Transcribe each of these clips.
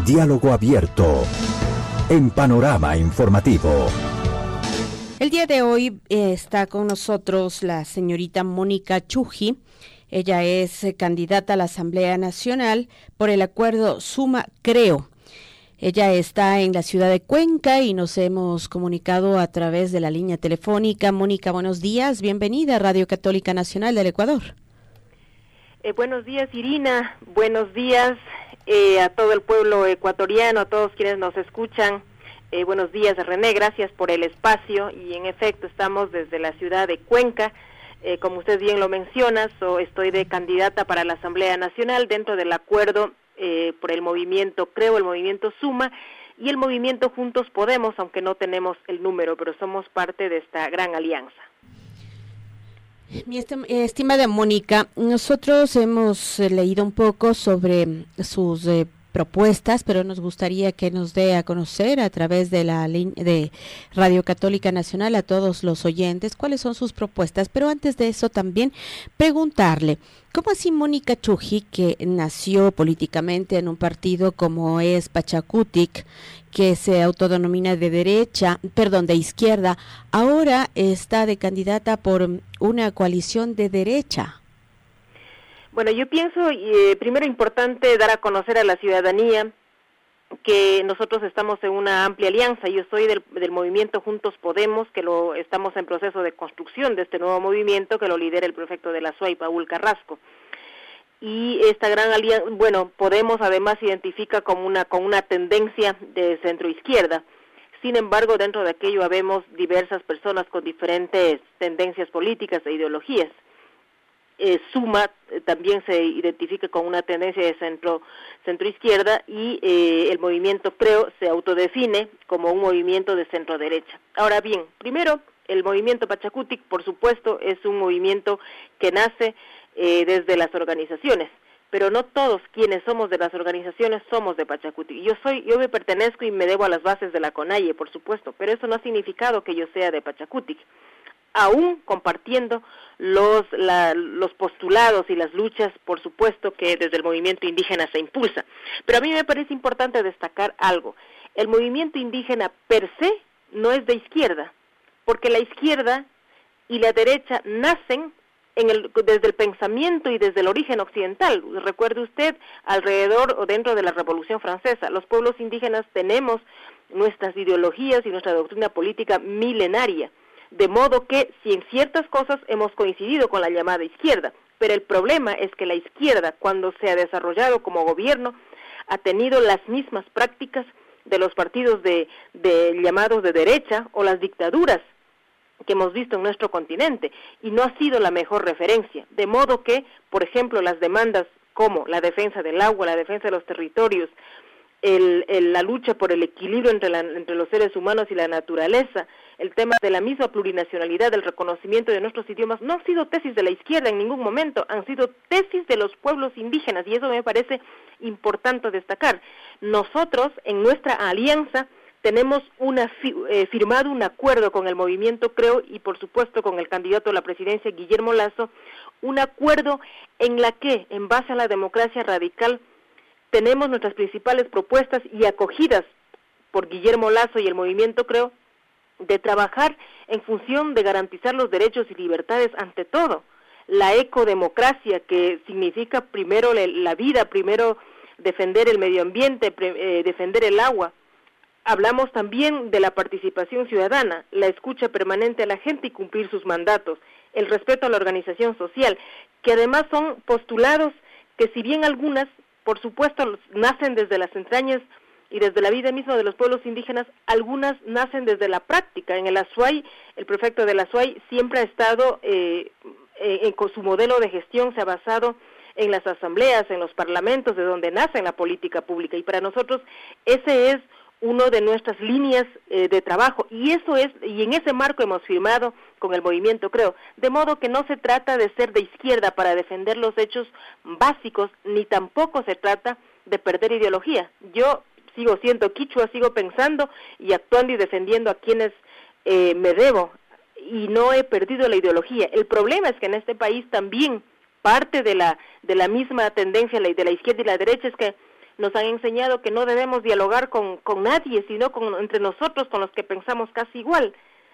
Diálogo abierto en Panorama Informativo. El día de hoy está con nosotros la señorita Mónica Chují. Ella es candidata a la Asamblea Nacional por el acuerdo Suma Creo. Ella está en la ciudad de Cuenca y nos hemos comunicado a través de la línea telefónica. Mónica, buenos días. Bienvenida a Radio Católica Nacional del Ecuador. Buenos días, Irina. Buenos días a todo el pueblo ecuatoriano, a todos quienes nos escuchan. Buenos días, René, gracias por el espacio. Y en efecto, estamos desde la ciudad de Cuenca. Como usted bien lo menciona, estoy de candidata para la Asamblea Nacional dentro del acuerdo por el movimiento Creo, el movimiento Suma y el movimiento Juntos Podemos, aunque no tenemos el número, pero somos parte de esta gran alianza. Mi estimada Mónica, nosotros hemos leído un poco sobre sus propuestas, pero nos gustaría que nos dé a conocer a través de la de Radio Católica Nacional a todos los oyentes cuáles son sus propuestas. Pero antes de eso también preguntarle, ¿cómo así Mónica Chují, que nació políticamente en un partido como es Pachakutik, que se autodenomina de izquierda, ahora está de candidata por una coalición de derecha? Bueno, yo pienso, primero importante dar a conocer a la ciudadanía que nosotros estamos en una amplia alianza. Yo soy del movimiento Juntos Podemos, que estamos en proceso de construcción de este nuevo movimiento, que lo lidera el prefecto de la SUAY, Paul Carrasco. Y esta gran alianza, Podemos además se identifica con una tendencia de centro-izquierda. Sin embargo, dentro de aquello habemos diversas personas con diferentes tendencias políticas e ideologías. Suma también se identifica con una tendencia de centro-izquierda y el movimiento Creo se autodefine como un movimiento de centro-derecha. Ahora bien, primero, el movimiento Pachakutik, por supuesto, es un movimiento que nace desde las organizaciones, pero no todos quienes somos de las organizaciones somos de Pachakutik. Yo me pertenezco y me debo a las bases de la CONAIE, por supuesto, pero eso no ha significado que yo sea de Pachakutik, aún compartiendo los postulados y las luchas, por supuesto, que desde el movimiento indígena se impulsa. Pero a mí me parece importante destacar algo. El movimiento indígena per se no es de izquierda, porque la izquierda y la derecha nacen desde el pensamiento y desde el origen occidental. Recuerde usted, alrededor o dentro de la Revolución Francesa, los pueblos indígenas tenemos nuestras ideologías y nuestra doctrina política milenaria. De modo que, si en ciertas cosas hemos coincidido con la llamada izquierda, pero el problema es que la izquierda, cuando se ha desarrollado como gobierno, ha tenido las mismas prácticas de los partidos de llamados de derecha o las dictaduras que hemos visto en nuestro continente, y no ha sido la mejor referencia. De modo que, por ejemplo, las demandas como la defensa del agua, la defensa de los territorios, la lucha por el equilibrio entre los seres humanos y la naturaleza, el tema de la misma plurinacionalidad, del reconocimiento de nuestros idiomas, no han sido tesis de la izquierda en ningún momento, han sido tesis de los pueblos indígenas, y eso me parece importante destacar. Nosotros, en nuestra alianza, tenemos firmado un acuerdo con el movimiento Creo y, por supuesto, con el candidato a la presidencia, Guillermo Lasso, un acuerdo en la que, en base a la democracia radical, tenemos nuestras principales propuestas y acogidas por Guillermo Lasso y el movimiento Creo, de trabajar en función de garantizar los derechos y libertades ante todo. La ecodemocracia, que significa primero la vida, primero defender el medio ambiente, defender el agua. Hablamos también de la participación ciudadana, la escucha permanente a la gente y cumplir sus mandatos, el respeto a la organización social, que además son postulados que, si bien algunas, por supuesto, nacen desde las entrañas y desde la vida misma de los pueblos indígenas, algunas nacen desde la práctica. En el Azuay, el prefecto del Azuay siempre ha estado, con su modelo de gestión se ha basado en las asambleas, en los parlamentos, de donde nace la política pública, y para nosotros ese es uno de nuestras líneas de trabajo, y en ese marco hemos firmado con el movimiento Creo, de modo que no se trata de ser de izquierda para defender los hechos básicos, ni tampoco se trata de perder ideología. Yo sigo siendo quichua, sigo pensando y actuando y defendiendo a quienes me debo, y no he perdido la ideología. El problema es que en este país también parte de la misma tendencia de la izquierda y la derecha es que nos han enseñado que no debemos dialogar con nadie, sino entre nosotros, con los que pensamos casi igual.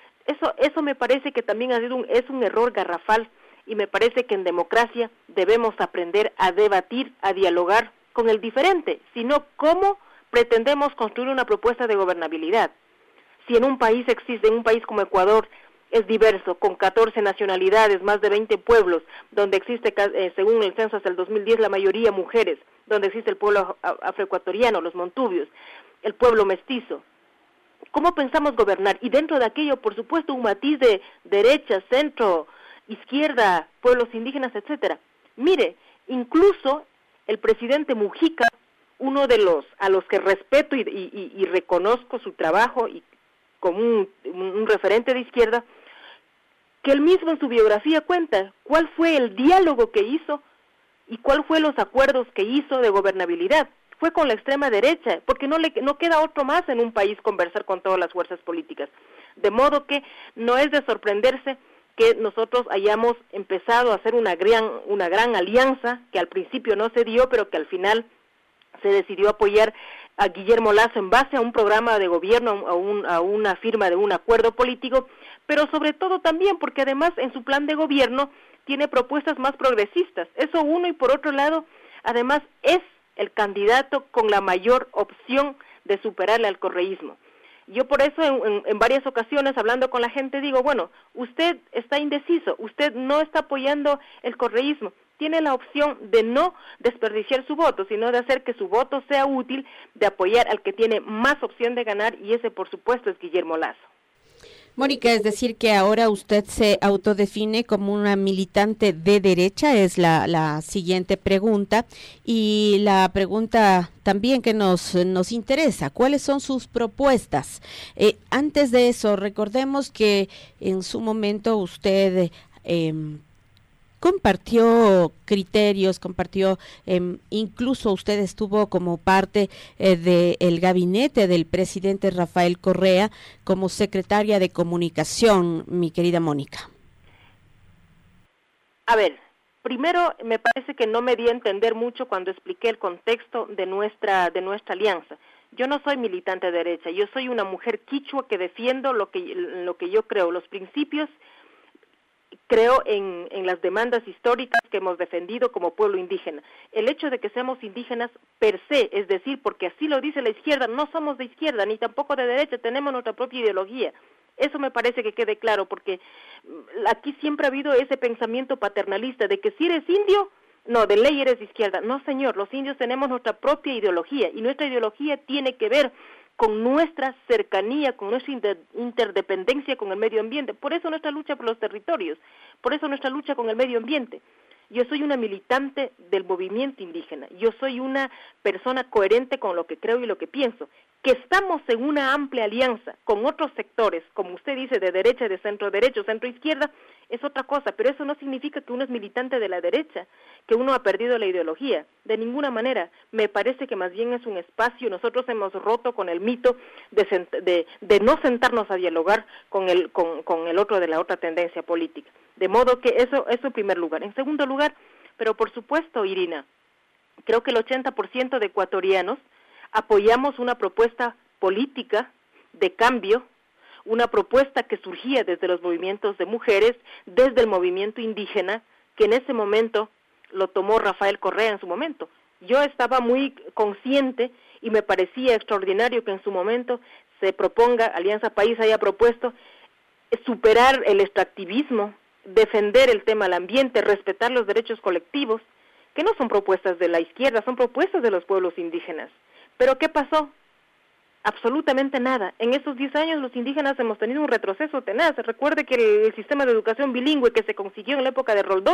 Eso me parece que también es un error garrafal, y me parece que en democracia debemos aprender a debatir, a dialogar con el diferente, sino cómo pretendemos construir una propuesta de gobernabilidad. Si en un país como Ecuador, es diverso, con 14 nacionalidades, más de 20 pueblos, donde existe, según el censo hasta el 2010, la mayoría mujeres, donde existe el pueblo afroecuatoriano, los montubios, el pueblo mestizo. ¿Cómo pensamos gobernar? Y dentro de aquello, por supuesto, un matiz de derecha, centro, izquierda, pueblos indígenas, etcétera. Mire, incluso el presidente Mujica, uno de los a los que respeto y reconozco su trabajo y como un referente de izquierda, que él mismo en su biografía cuenta cuál fue el diálogo que hizo y cuál fue los acuerdos que hizo de gobernabilidad. Fue con la extrema derecha, porque no queda otro más en un país conversar con todas las fuerzas políticas. De modo que no es de sorprenderse que nosotros hayamos empezado a hacer una gran alianza, que al principio no se dio, pero que al final se decidió apoyar a Guillermo Lasso en base a un programa de gobierno, a una firma de un acuerdo político, pero sobre todo también porque además en su plan de gobierno tiene propuestas más progresistas. Eso uno, y por otro lado, además es el candidato con la mayor opción de superarle al correísmo. Yo por eso en varias ocasiones, hablando con la gente, digo, bueno, usted está indeciso, usted no está apoyando el correísmo, tiene la opción de no desperdiciar su voto, sino de hacer que su voto sea útil, de apoyar al que tiene más opción de ganar, y ese por supuesto es Guillermo Lasso. Mónica, es decir que ahora usted se autodefine como una militante de derecha, es la siguiente pregunta, y la pregunta también que nos interesa, ¿cuáles son sus propuestas? Antes de eso, recordemos que en su momento usted compartió criterios, incluso usted estuvo como parte del gabinete del presidente Rafael Correa como secretaria de comunicación, mi querida Mónica. A ver, primero me parece que no me di a entender mucho cuando expliqué el contexto de nuestra alianza. Yo no soy militante de derecha, yo soy una mujer quichua que defiendo lo que yo creo, los principios. Creo en las demandas históricas que hemos defendido como pueblo indígena. El hecho de que seamos indígenas per se, es decir, porque así lo dice la izquierda, no somos de izquierda ni tampoco de derecha, tenemos nuestra propia ideología. Eso me parece que quede claro, porque aquí siempre ha habido ese pensamiento paternalista de que si eres indio, no, de ley eres de izquierda. No, señor, los indios tenemos nuestra propia ideología, y nuestra ideología tiene que ver con nuestra cercanía, con nuestra interdependencia con el medio ambiente. Por eso nuestra lucha por los territorios, por eso nuestra lucha con el medio ambiente. Yo soy una militante del movimiento indígena, yo soy una persona coherente con lo que creo y lo que pienso. Que estamos en una amplia alianza con otros sectores, como usted dice, de derecha, de centro derecho, centro izquierda, es otra cosa, pero eso no significa que uno es militante de la derecha, que uno ha perdido la ideología, de ninguna manera. Me parece que más bien es un espacio. Nosotros hemos roto con el mito de no sentarnos a dialogar con el otro de la otra tendencia política, de modo que eso en primer lugar. En segundo lugar, pero por supuesto, Irina, creo que el 80% de ecuatorianos apoyamos una propuesta política de cambio, una propuesta que surgía desde los movimientos de mujeres, desde el movimiento indígena, que en ese momento lo tomó Rafael Correa en su momento. Yo estaba muy consciente y me parecía extraordinario que en su momento se proponga, Alianza País haya propuesto superar el extractivismo, defender el tema del ambiente, respetar los derechos colectivos, que no son propuestas de la izquierda, son propuestas de los pueblos indígenas. ¿Pero qué pasó? Absolutamente nada. En esos 10 años los indígenas hemos tenido un retroceso tenaz. Recuerde que el sistema de educación bilingüe que se consiguió en la época de Roldós,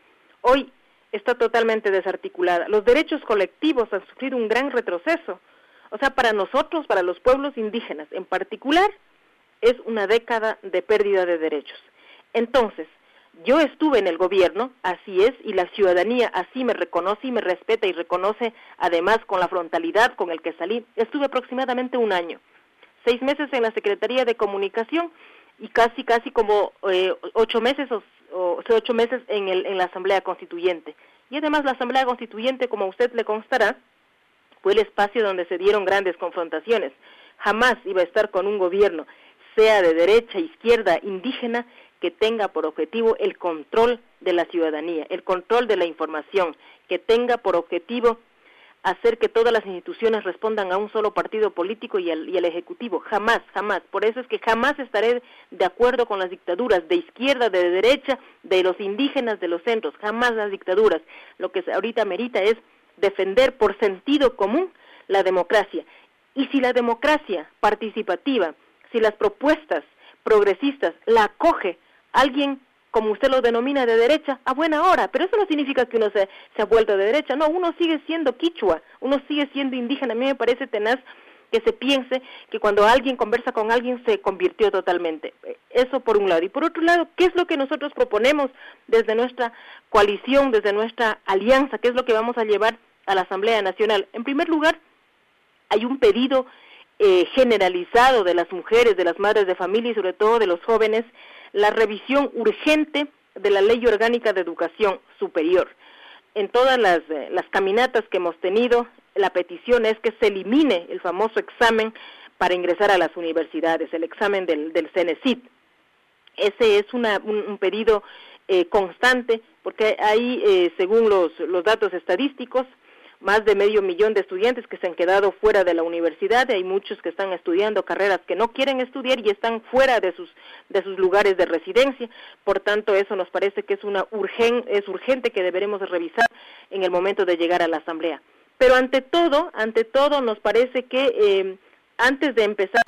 hoy está totalmente desarticulada. Los derechos colectivos han sufrido un gran retroceso. O sea, para nosotros, para los pueblos indígenas en particular, es una década de pérdida de derechos. Entonces, yo estuve en el gobierno, así es, y la ciudadanía así me reconoce y me respeta y reconoce, además con la frontalidad con el que salí. Estuve aproximadamente un año, 6 meses en la Secretaría de Comunicación y casi como 8 meses o 8 meses en la Asamblea Constituyente. Y además la Asamblea Constituyente, como a usted le constará, fue el espacio donde se dieron grandes confrontaciones. Jamás iba a estar con un gobierno, sea de derecha, izquierda, indígena, que tenga por objetivo el control de la ciudadanía, el control de la información, que tenga por objetivo hacer que todas las instituciones respondan a un solo partido político y al ejecutivo. Jamás, jamás. Por eso es que jamás estaré de acuerdo con las dictaduras de izquierda, de derecha, de los indígenas, de los centros. Jamás las dictaduras. Lo que ahorita merita es defender por sentido común la democracia. Y si la democracia participativa, si las propuestas progresistas la acoge alguien, como usted lo denomina, de derecha, a buena hora, pero eso no significa que uno se ha vuelto de derecha, no, uno sigue siendo quichua, uno sigue siendo indígena. A mí me parece tenaz que se piense que cuando alguien conversa con alguien se convirtió totalmente. Eso por un lado. Y por otro lado, ¿qué es lo que nosotros proponemos desde nuestra coalición, desde nuestra alianza? ¿Qué es lo que vamos a llevar a la Asamblea Nacional? En primer lugar, hay un pedido generalizado de las mujeres, de las madres de familia y sobre todo de los jóvenes, la revisión urgente de la Ley Orgánica de Educación Superior. En todas las caminatas que hemos tenido, la petición es que se elimine el famoso examen para ingresar a las universidades, el examen del CENESID. Ese es un pedido constante, porque hay, según los datos estadísticos, más de 500,000 de estudiantes que se han quedado fuera de la universidad. Hay muchos que están estudiando carreras que no quieren estudiar y están fuera de sus lugares de residencia. Por tanto, eso nos parece que es urgente que deberemos revisar en el momento de llegar a la Asamblea. Pero ante todo nos parece que antes de empezar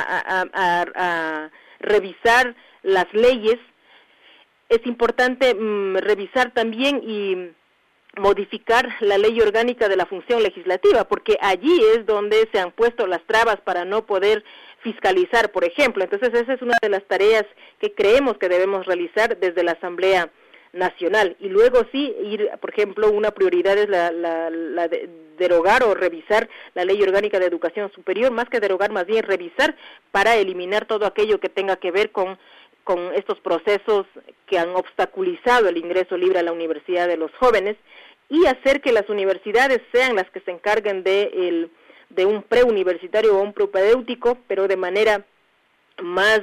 a revisar las leyes, es importante revisar también y modificar la ley orgánica de la función legislativa, porque allí es donde se han puesto las trabas para no poder fiscalizar, por ejemplo. Entonces esa es una de las tareas que creemos que debemos realizar desde la Asamblea Nacional. Y luego sí, por ejemplo, una prioridad es la de derogar o revisar la Ley Orgánica de Educación Superior, más que derogar, más bien revisar para eliminar todo aquello que tenga que ver con estos procesos que han obstaculizado el ingreso libre a la universidad de los jóvenes, y hacer que las universidades sean las que se encarguen de un preuniversitario o un propedéutico, pero de manera más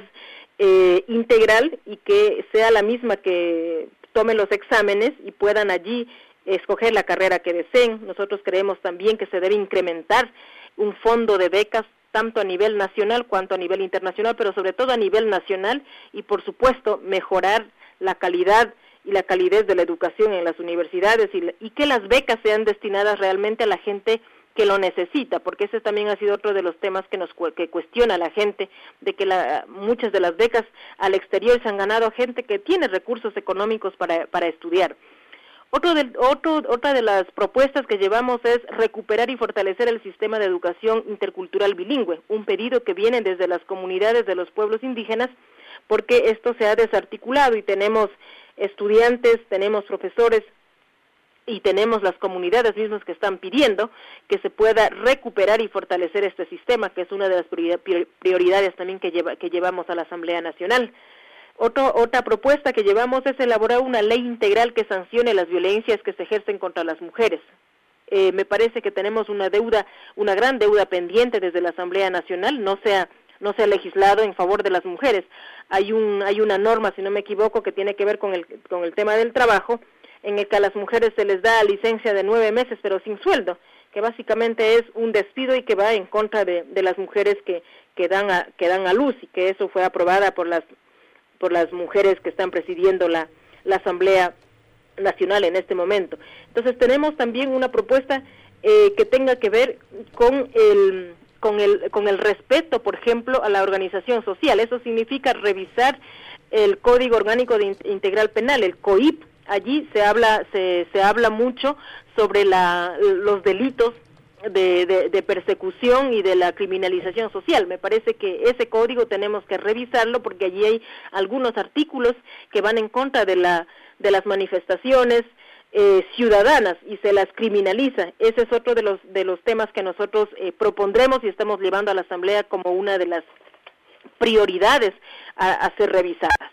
integral, y que sea la misma que tome los exámenes y puedan allí escoger la carrera que deseen. Nosotros creemos también que se debe incrementar un fondo de becas tanto a nivel nacional cuanto a nivel internacional, pero sobre todo a nivel nacional, y por supuesto mejorar la calidad y la calidez de la educación en las universidades y que las becas sean destinadas realmente a la gente que lo necesita, porque ese también ha sido otro de los temas que cuestiona a la gente, de que muchas de las becas al exterior se han ganado a gente que tiene recursos económicos para estudiar. Otra de las propuestas que llevamos es recuperar y fortalecer el sistema de educación intercultural bilingüe, un pedido que viene desde las comunidades de los pueblos indígenas, porque esto se ha desarticulado y tenemos estudiantes, tenemos profesores y tenemos las comunidades mismas que están pidiendo que se pueda recuperar y fortalecer este sistema, que es una de las prioridades también que llevamos a la Asamblea Nacional. Otra propuesta que llevamos es elaborar una ley integral que sancione las violencias que se ejercen contra las mujeres. Me parece que tenemos una gran deuda pendiente desde la Asamblea Nacional, no se ha legislado en favor de las mujeres. Hay una norma, si no me equivoco, que tiene que ver con el tema del trabajo, en el que a las mujeres se les da licencia de 9 meses, pero sin sueldo, que básicamente es un despido y que va en contra de las mujeres que dan a luz, y que eso fue aprobada por las mujeres que están presidiendo la Asamblea Nacional en este momento. Entonces tenemos también una propuesta que tenga que ver con el respeto, por ejemplo, a la organización social. Eso significa revisar el Código Orgánico Integral Penal, el COIP. Allí se habla mucho sobre los delitos de persecución y de la criminalización social. Me parece que ese código tenemos que revisarlo, porque allí hay algunos artículos que van en contra de las manifestaciones ciudadanas y se las criminaliza. Ese es otro de los temas que nosotros propondremos y estamos llevando a la Asamblea como una de las prioridades a ser revisadas.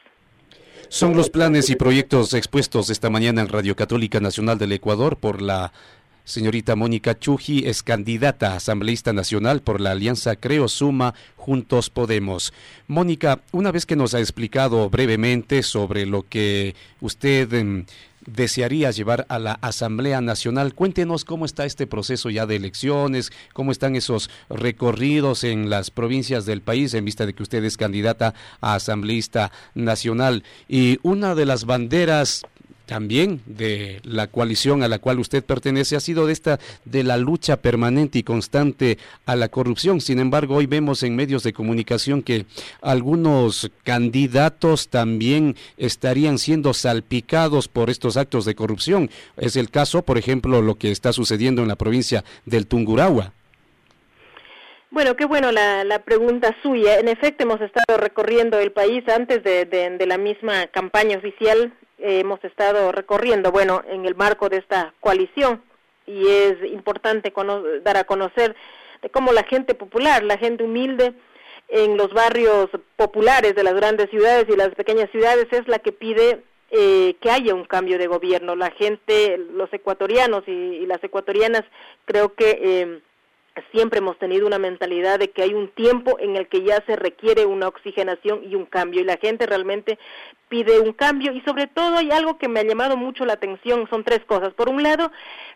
Son los planes y proyectos expuestos esta mañana en Radio Católica Nacional del Ecuador por la Señorita Mónica Chují es candidata a asambleísta nacional por la alianza Creo Suma Juntos Podemos. Mónica, una vez que nos ha explicado brevemente sobre lo que usted desearía llevar a la Asamblea Nacional, cuéntenos cómo está este proceso ya de elecciones, cómo están esos recorridos en las provincias del país, en vista de que usted es candidata a asambleísta nacional. Y una de las banderas también de la coalición a la cual usted pertenece ha sido de la lucha permanente y constante a la corrupción. Sin embargo, hoy vemos en medios de comunicación que algunos candidatos también estarían siendo salpicados por estos actos de corrupción. Es el caso, por ejemplo, lo que está sucediendo en la provincia del Tungurahua. Bueno, qué bueno la pregunta suya. En efecto, hemos estado recorriendo el país antes de la misma campaña oficial. Hemos estado recorriendo, bueno, en el marco de esta coalición, y es importante dar a conocer de cómo la gente popular, la gente humilde en los barrios populares de las grandes ciudades y las pequeñas ciudades es la que pide que haya un cambio de gobierno. La gente, los ecuatorianos y las ecuatorianas, creo que siempre hemos tenido una mentalidad de que hay un tiempo en el que ya se requiere una oxigenación y un cambio, y la gente realmente pide un cambio. Y sobre todo hay algo que me ha llamado mucho la atención, son tres cosas. Por un lado,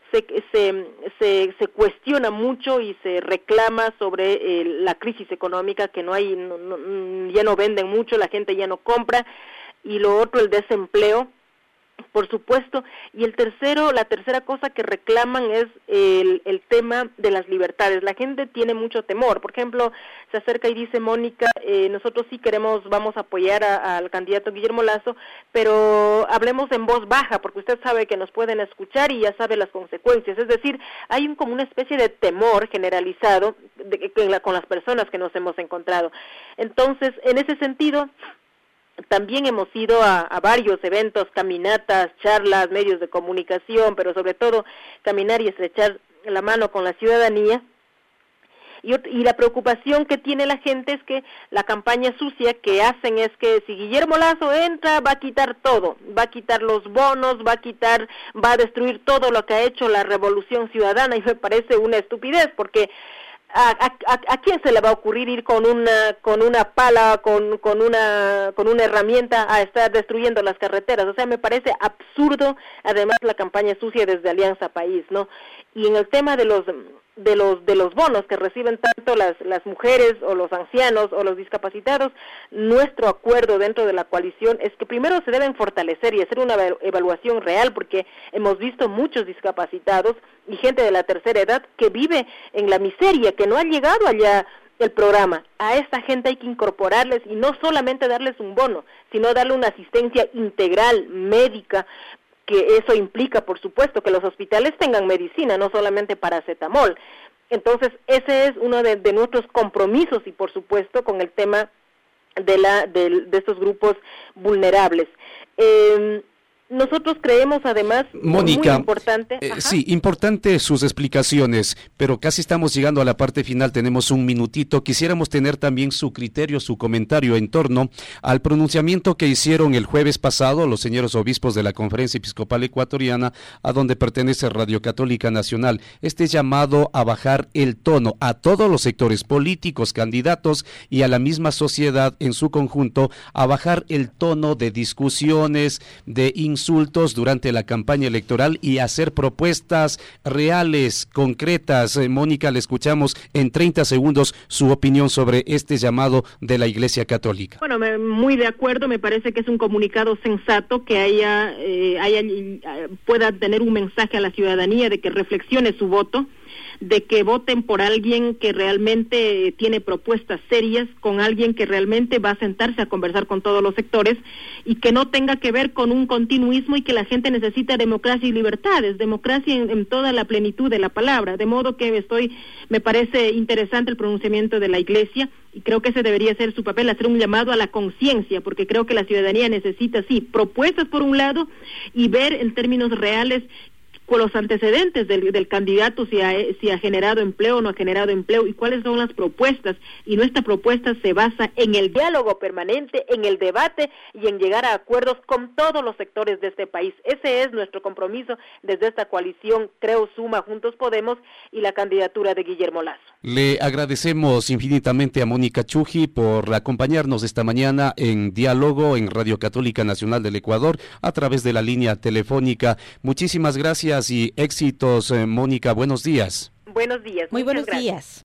se cuestiona mucho y se reclama sobre la crisis económica, que ya no venden mucho, la gente ya no compra, y lo otro, el desempleo, por supuesto, y la tercera cosa que reclaman es el tema de las libertades. La gente tiene mucho temor. Por ejemplo, se acerca y dice Mónica, nosotros sí vamos a apoyar al candidato Guillermo Lasso, pero hablemos en voz baja, porque usted sabe que nos pueden escuchar y ya sabe las consecuencias. Es decir, hay como una especie de temor generalizado con las personas que nos hemos encontrado. Entonces, en ese sentido, también hemos ido a varios eventos, caminatas, charlas, medios de comunicación, pero sobre todo caminar y estrechar la mano con la ciudadanía. Y la preocupación que tiene la gente es que la campaña sucia que hacen es que si Guillermo Lasso entra, va a quitar todo, va a quitar los bonos, va a destruir todo lo que ha hecho la Revolución Ciudadana, y me parece una estupidez, porque ¿a quién se le va a ocurrir ir con una pala, con una herramienta a estar destruyendo las carreteras? O sea, me parece absurdo, además, la campaña sucia desde Alianza País, ¿no? Y en el tema de los bonos que reciben tanto las mujeres o los ancianos o los discapacitados, nuestro acuerdo dentro de la coalición es que primero se deben fortalecer y hacer una evaluación real, porque hemos visto muchos discapacitados y gente de la tercera edad que vive en la miseria, que no ha llegado allá el programa. A esta gente hay que incorporarles y no solamente darles un bono, sino darle una asistencia integral, médica, que eso implica, por supuesto, que los hospitales tengan medicina, no solamente paracetamol. Entonces, ese es uno de nuestros compromisos, y por supuesto con el tema de estos grupos vulnerables. Nosotros creemos, además, Mónica, muy importante. Sí, importante sus explicaciones, pero casi estamos llegando a la parte final, tenemos un minutito. Quisiéramos tener también su criterio, su comentario en torno al pronunciamiento que hicieron el jueves pasado los señores obispos de la Conferencia Episcopal Ecuatoriana, a donde pertenece Radio Católica Nacional. Este llamado a bajar el tono a todos los sectores políticos, candidatos y a la misma sociedad en su conjunto, a bajar el tono de discusiones, de insultos durante la campaña electoral y hacer propuestas reales, concretas. Mónica, le escuchamos en 30 segundos su opinión sobre este llamado de la Iglesia Católica. Bueno, muy de acuerdo, me parece que es un comunicado sensato que pueda tener un mensaje a la ciudadanía de que reflexione su voto, de que voten por alguien que realmente tiene propuestas serias, con alguien que realmente va a sentarse a conversar con todos los sectores y que no tenga que ver con un continuismo, y que la gente necesita democracia y libertades, democracia en toda la plenitud de la palabra. De modo que me parece interesante el pronunciamiento de la Iglesia, y creo que ese debería ser su papel, hacer un llamado a la conciencia, porque creo que la ciudadanía necesita, sí, propuestas por un lado, y ver en términos reales con los antecedentes del candidato, si ha generado empleo o no ha generado empleo, y cuáles son las propuestas. Y nuestra propuesta se basa en el diálogo permanente, en el debate y en llegar a acuerdos con todos los sectores de este país. Ese es nuestro compromiso desde esta coalición Creo Suma Juntos Podemos y la candidatura de Guillermo Lasso. Le agradecemos infinitamente a Mónica Chují por acompañarnos esta mañana en Diálogo en Radio Católica Nacional del Ecuador a través de la línea telefónica. Muchísimas gracias y éxitos, Mónica. Buenos días. Buenos días. Muy buenos días.